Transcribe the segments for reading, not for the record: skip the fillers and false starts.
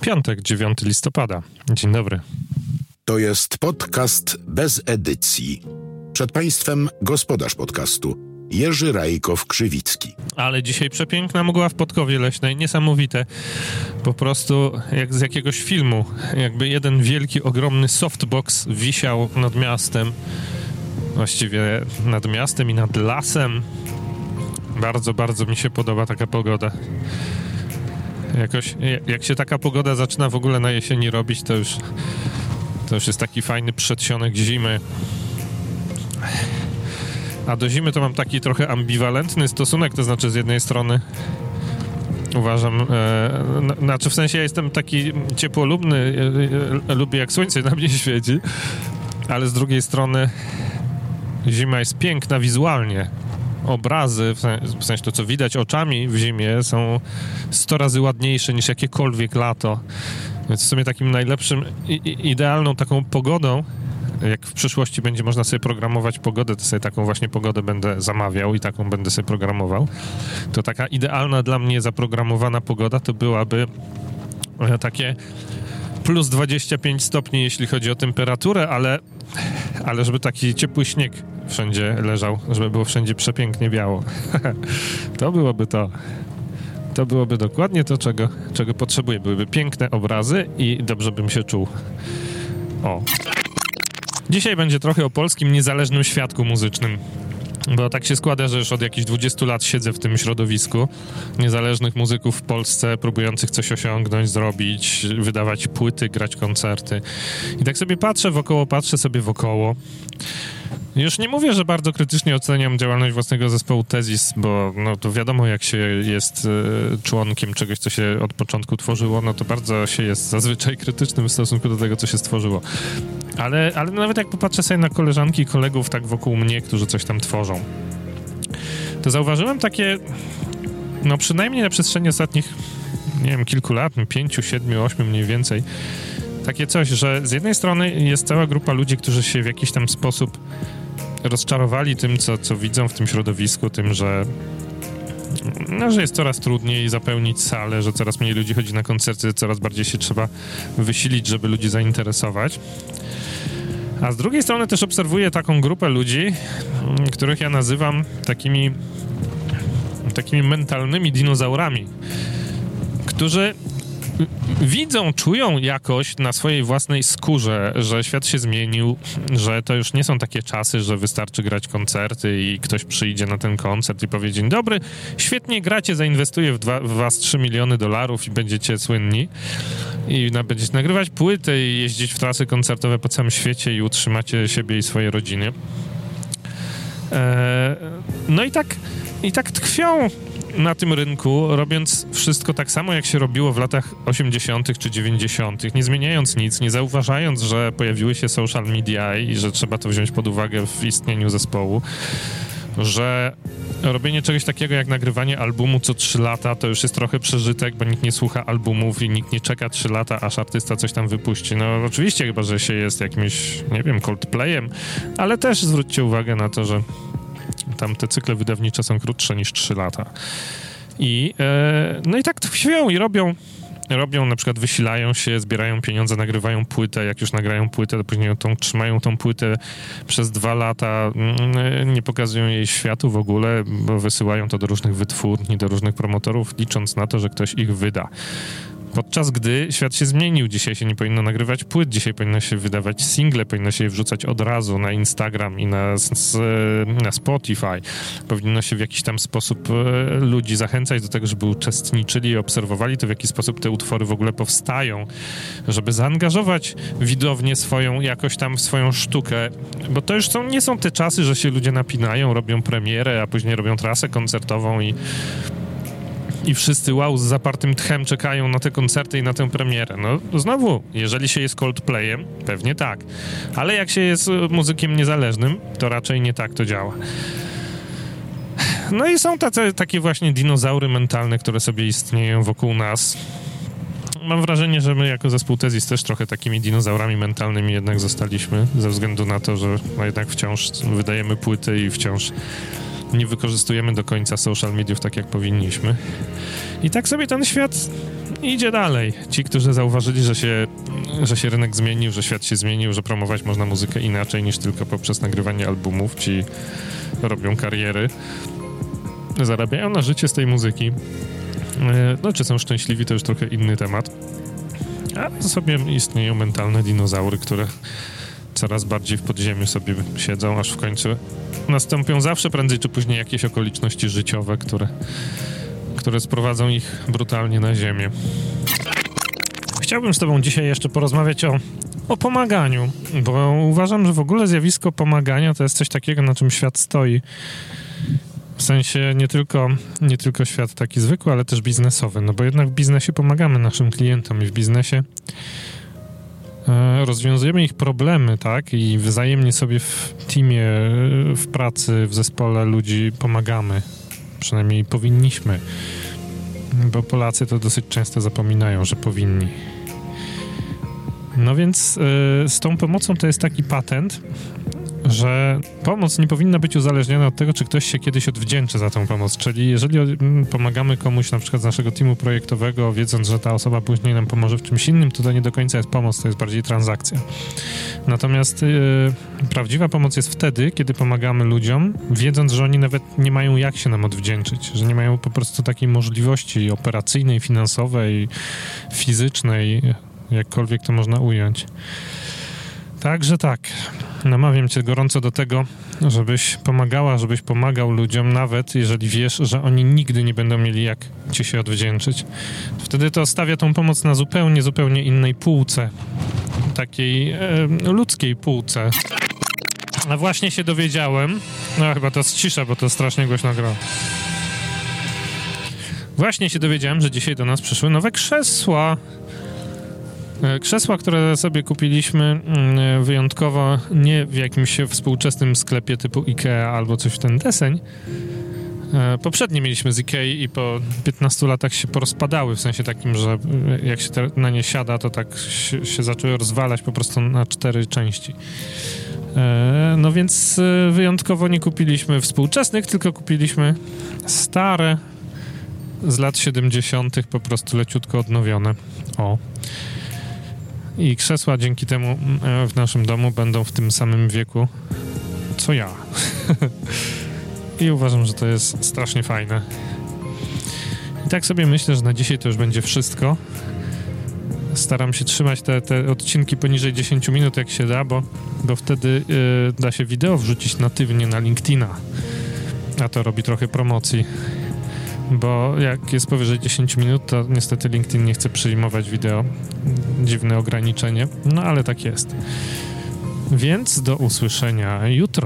Piątek, 9 listopada. Dzień dobry. To jest podcast bez edycji. Przed Państwem gospodarz podcastu Jerzy Rajkow-Krzywicki. Ale dzisiaj przepiękna mgła w Podkowie Leśnej, niesamowite. Po prostu jak z jakiegoś filmu. Jakby jeden wielki, ogromny softbox wisiał nad miastem. Właściwie nad miastem i nad lasem. Bardzo, bardzo mi się podoba taka pogoda. Jakoś, jak się taka pogoda zaczyna w ogóle na jesieni robić, to już jest taki fajny przedsionek zimy. A do zimy to mam taki trochę ambiwalentny stosunek, to znaczy z jednej strony uważam, znaczy w sensie ja jestem taki ciepłolubny, lubię jak słońce na mnie świeci, ale z drugiej strony zima jest piękna wizualnie. Obrazy, w sensie to, co widać oczami w zimie, są 100 razy ładniejsze niż jakiekolwiek lato. Więc w sumie takim najlepszym, idealną taką pogodą, jak w przyszłości będzie można sobie programować pogodę, to sobie taką właśnie pogodę będę zamawiał i taką będę sobie programował. To taka idealna dla mnie zaprogramowana pogoda to byłaby takie plus 25 stopni, jeśli chodzi o temperaturę, ale żeby taki ciepły śnieg wszędzie leżał, żeby było wszędzie przepięknie biało. To byłoby to. To byłoby dokładnie to, czego potrzebuję. Byłyby piękne obrazy i dobrze bym się czuł. O. Dzisiaj będzie trochę o polskim niezależnym świadku muzycznym. Bo tak się składa, że już od jakichś 20 lat siedzę w tym środowisku niezależnych muzyków w Polsce, próbujących coś osiągnąć, zrobić, wydawać płyty, grać koncerty. I tak sobie patrzę sobie wokoło. Już nie mówię, że bardzo krytycznie oceniam działalność własnego zespołu Tezis, bo no to wiadomo, jak się jest członkiem czegoś, co się od początku tworzyło, no to bardzo się jest zazwyczaj krytycznym w stosunku do tego, co się stworzyło. Ale nawet jak popatrzę sobie na koleżanki i kolegów tak wokół mnie, którzy coś tam tworzą, to zauważyłem takie, no przynajmniej na przestrzeni ostatnich, nie wiem, kilku lat, 5, 7, 8 mniej więcej, takie coś, że z jednej strony jest cała grupa ludzi, którzy się w jakiś tam sposób rozczarowali tym, co widzą w tym środowisku, tym, że jest coraz trudniej zapełnić salę, że coraz mniej ludzi chodzi na koncerty, coraz bardziej się trzeba wysilić, żeby ludzi zainteresować. A z drugiej strony też obserwuję taką grupę ludzi, których ja nazywam takimi mentalnymi dinozaurami, którzy widzą, czują jakoś na swojej własnej skórze, że świat się zmienił, że to już nie są takie czasy, że wystarczy grać koncerty i ktoś przyjdzie na ten koncert i powie: dzień dobry, świetnie gracie, zainwestuję w was $3 miliony i będziecie słynni i będziecie nagrywać płyty i jeździć w trasy koncertowe po całym świecie i utrzymacie siebie i swoje rodziny. No i tak tkwią na tym rynku, robiąc wszystko tak samo, jak się robiło w latach 80. czy 90., nie zmieniając nic, nie zauważając, że pojawiły się social media i że trzeba to wziąć pod uwagę w istnieniu zespołu, że robienie czegoś takiego jak nagrywanie albumu co 3 lata to już jest trochę przeżytek, bo nikt nie słucha albumów i nikt nie czeka 3 lata, aż artysta coś tam wypuści. No oczywiście, chyba że się jest jakimś, nie wiem, Coldplayem, ale też zwróćcie uwagę na to, że tam te cykle wydawnicze są krótsze niż 3 lata. No i tak tkwią i robią, na przykład wysilają się, zbierają pieniądze, nagrywają płytę, jak już nagrają płytę, to później trzymają tą płytę przez 2 lata, nie pokazują jej światu w ogóle, bo wysyłają to do różnych wytwórni, do różnych promotorów, licząc na to, że ktoś ich wyda. Podczas gdy świat się zmienił. Dzisiaj się nie powinno nagrywać płyt, dzisiaj powinno się wydawać single, powinno się je wrzucać od razu na Instagram i na Spotify. Powinno się w jakiś tam sposób ludzi zachęcać do tego, żeby uczestniczyli i obserwowali to, w jaki sposób te utwory w ogóle powstają, żeby zaangażować widownię swoją, jakoś tam w swoją sztukę, bo to już nie są te czasy, że się ludzie napinają, robią premierę, a później robią trasę koncertową i wszyscy z zapartym tchem czekają na te koncerty i na tę premierę. No znowu, jeżeli się jest Coldplayem, pewnie tak. Ale jak się jest muzykiem niezależnym, to raczej nie tak to działa. No i są takie właśnie dinozaury mentalne, które sobie istnieją wokół nas. Mam wrażenie, że my jako zespół Tezis też trochę takimi dinozaurami mentalnymi jednak zostaliśmy, ze względu na to, że jednak wciąż wydajemy płyty i wciąż nie wykorzystujemy do końca social mediów tak, jak powinniśmy. I tak sobie ten świat idzie dalej. Ci, którzy zauważyli, że się rynek zmienił, że świat się zmienił, że promować można muzykę inaczej niż tylko poprzez nagrywanie albumów, ci robią kariery, zarabiają na życie z tej muzyki. No, czy są szczęśliwi, to już trochę inny temat. A sobie istnieją mentalne dinozaury, które coraz bardziej w podziemiu sobie siedzą, aż w końcu nastąpią zawsze prędzej czy później jakieś okoliczności życiowe, które sprowadzą ich brutalnie na ziemię. Chciałbym z tobą dzisiaj jeszcze porozmawiać o pomaganiu, bo uważam, że w ogóle zjawisko pomagania to jest coś takiego, na czym świat stoi. W sensie nie tylko świat taki zwykły, ale też biznesowy, no bo jednak w biznesie pomagamy naszym klientom i w biznesie rozwiązujemy ich problemy, tak? I wzajemnie sobie w teamie, w pracy, w zespole ludzi pomagamy. Przynajmniej powinniśmy. Bo Polacy to dosyć często zapominają, że powinni. No więc z tą pomocą to jest taki patent, że pomoc nie powinna być uzależniona od tego, czy ktoś się kiedyś odwdzięczy za tą pomoc. Czyli jeżeli pomagamy komuś na przykład z naszego teamu projektowego, wiedząc, że ta osoba później nam pomoże w czymś innym, to nie do końca jest pomoc, to jest bardziej transakcja. Natomiast prawdziwa pomoc jest wtedy, kiedy pomagamy ludziom, wiedząc, że oni nawet nie mają jak się nam odwdzięczyć, że nie mają po prostu takiej możliwości operacyjnej, finansowej, fizycznej, jakkolwiek to można ująć. Także tak, namawiam cię gorąco do tego, żebyś pomagał ludziom, nawet jeżeli wiesz, że oni nigdy nie będą mieli jak ci się odwdzięczyć. Wtedy to stawia tą pomoc na zupełnie innej półce, takiej ludzkiej półce. A właśnie się dowiedziałem, no chyba to cisza, bo to strasznie głośno gra. Właśnie się dowiedziałem, że dzisiaj do nas przyszły nowe krzesła. Krzesła, które sobie kupiliśmy wyjątkowo nie w jakimś współczesnym sklepie typu IKEA albo coś w ten deseń. Poprzednie mieliśmy z IKEA i po 15 latach się porozpadały, w sensie takim, że jak się na nie siada, to tak się zaczęły rozwalać po prostu na 4 części. No więc wyjątkowo nie kupiliśmy współczesnych, tylko kupiliśmy stare z lat 70. po prostu leciutko odnowione. O. I krzesła dzięki temu w naszym domu będą w tym samym wieku co ja. I uważam, że to jest strasznie fajne. I tak sobie myślę, że na dzisiaj to już będzie wszystko. Staram się trzymać te odcinki poniżej 10 minut jak się da, bo wtedy da się wideo wrzucić natywnie na LinkedIna. A to robi trochę promocji. Bo jak jest powyżej 10 minut, to niestety LinkedIn nie chce przyjmować wideo. Dziwne ograniczenie, no ale tak jest. Więc do usłyszenia jutro.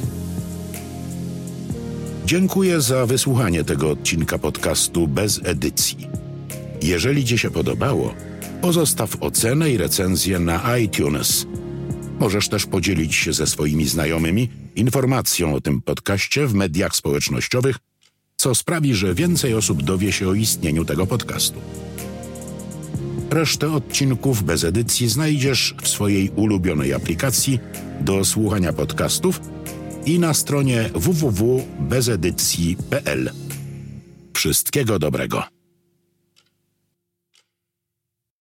Dziękuję za wysłuchanie tego odcinka podcastu bez edycji. Jeżeli ci się podobało, pozostaw ocenę i recenzję na iTunes. Możesz też podzielić się ze swoimi znajomymi informacją o tym podcaście w mediach społecznościowych, co sprawi, że więcej osób dowie się o istnieniu tego podcastu. Resztę odcinków bez edycji znajdziesz w swojej ulubionej aplikacji do słuchania podcastów i na stronie www.bezedycji.pl. Wszystkiego dobrego.